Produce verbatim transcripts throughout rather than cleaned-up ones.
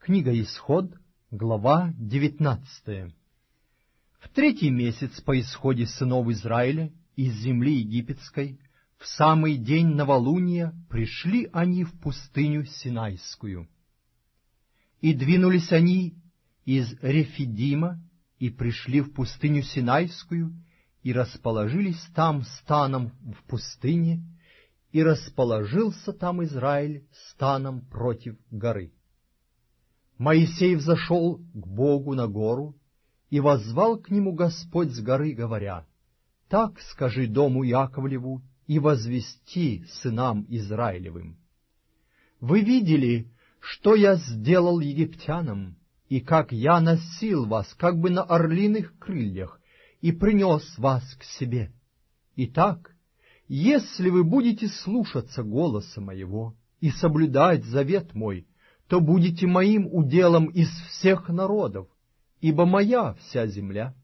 Книга Исход, глава девятнадцатая. В третий месяц по исходе сынов Израиля из земли египетской, в самый день новолуния пришли они в пустыню Синайскую. И двинулись они из Рефидима, и пришли в пустыню Синайскую, и расположились там станом в пустыне, и расположился там Израиль станом против горы. Моисей взошел к Богу на гору, и воззвал к нему Господь с горы, говоря: «Так скажи дому Яковлеву и возвести сынам Израилевым. Вы видели, что я сделал египтянам, и как я носил вас, как бы на орлиных крыльях, и принес вас к себе. Итак, если вы будете слушаться голоса моего и соблюдать завет мой, то будете моим уделом из всех народов, ибо моя вся земля.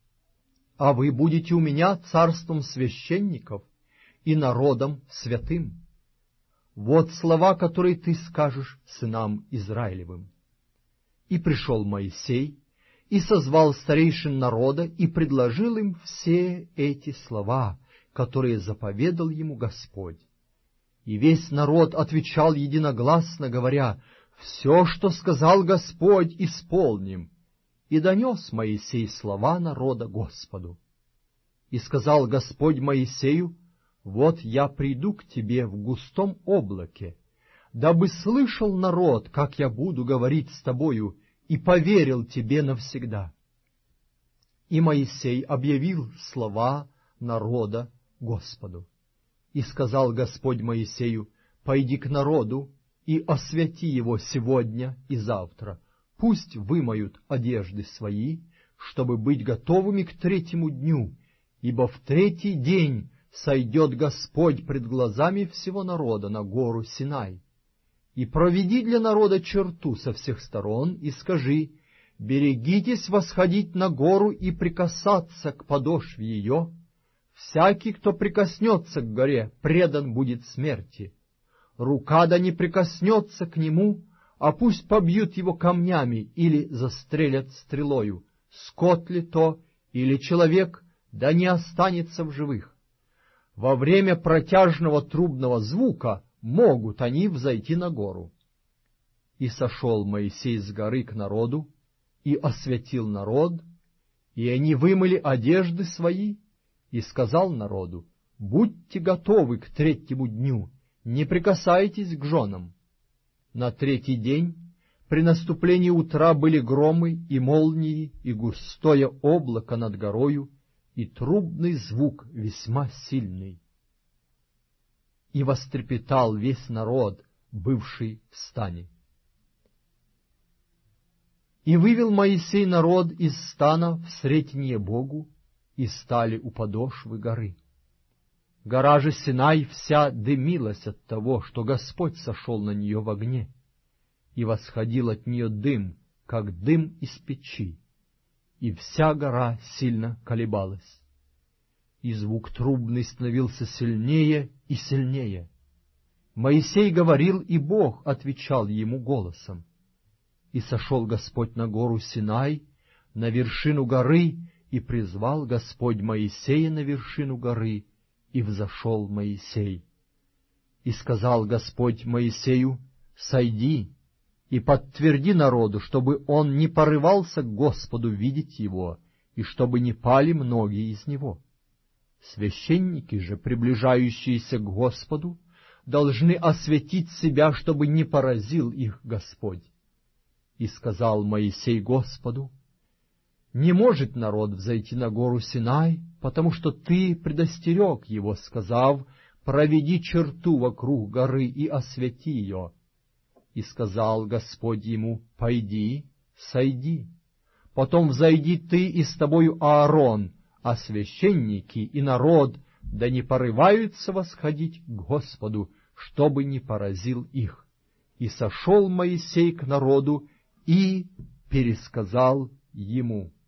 А вы будете у меня царством священников и народом святым. Вот слова, которые ты скажешь сынам Израилевым». И пришел Моисей, и созвал старейшин народа, и предложил им все эти слова, которые заповедал ему Господь. И весь народ отвечал единогласно, говоря: «Все, что сказал Господь, исполним». И донес Моисей слова народа Господу. И сказал Господь Моисею: «Вот я приду к тебе в густом облаке, дабы слышал народ, как я буду говорить с тобою, и поверил тебе навсегда». И Моисей объявил слова народа Господу. И сказал Господь Моисею: «Пойди к народу и освяти его сегодня и завтра. Пусть вымоют одежды свои, чтобы быть готовыми к третьему дню, ибо в третий день сойдет Господь пред глазами всего народа на гору Синай. И проведи для народа черту со всех сторон, и скажи: берегитесь восходить на гору и прикасаться к подошве ее. Всякий, кто прикоснется к горе, предан будет смерти. Рука да не прикоснется к нему, а пусть побьют его камнями или застрелят стрелою. Скот ли то или человек, да не останется в живых. Во время протяжного трубного звука могут они взойти на гору». И сошел Моисей с горы к народу, и освятил народ, и они вымыли одежды свои, и сказал народу: «Будьте готовы к третьему дню, не прикасайтесь к женам». На третий день при наступлении утра были громы и молнии, и густое облако над горою, и трубный звук весьма сильный. И вострепетал весь народ, бывший в стане. И вывел Моисей народ из стана в сретенье Богу, и стали у подошвы горы. Гора же Синай вся дымилась от того, что Господь сошел на нее в огне, и восходил от нее дым, как дым из печи, и вся гора сильно колебалась. И звук трубный становился сильнее и сильнее. Моисей говорил, и Бог отвечал ему голосом. И сошел Господь на гору Синай, на вершину горы, и призвал Господь Моисея на вершину горы, и взошел Моисей. И сказал Господь Моисею: «Сойди и подтверди народу, чтобы он не порывался к Господу видеть его, и чтобы не пали многие из него. Священники же, приближающиеся к Господу, должны осветить себя, чтобы не поразил их Господь». И сказал Моисей Господу: «Не может народ взойти на гору Синай, потому что ты предостерег его, сказав: проведи черту вокруг горы и освети ее». И сказал Господь ему: «Пойди, сойди. Потом взойди ты и с тобою Аарон, а священники и народ да не порываются восходить к Господу, чтобы не поразил их». И сошел Моисей к народу и пересказал ему.